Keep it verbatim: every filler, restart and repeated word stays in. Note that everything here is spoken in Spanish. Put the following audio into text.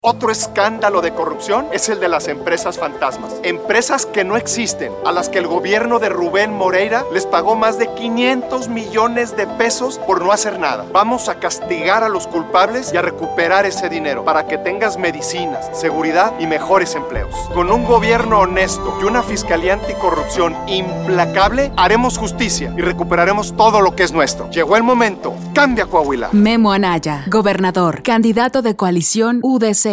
Otro escándalo de corrupción es el de las empresas fantasmas. Empresas que no existen, a las que el gobierno de Rubén Moreira les pagó más de quinientos millones de pesos por no hacer nada. Vamos a castigar a los culpables y a recuperar ese dinero para que tengas medicinas, seguridad y mejores empleos. Con un gobierno honesto y una fiscalía anticorrupción implacable, haremos justicia y recuperaremos todo lo que es nuestro. Llegó el momento. Cambia Coahuila. Memo Anaya, gobernador, candidato de coalición U D C.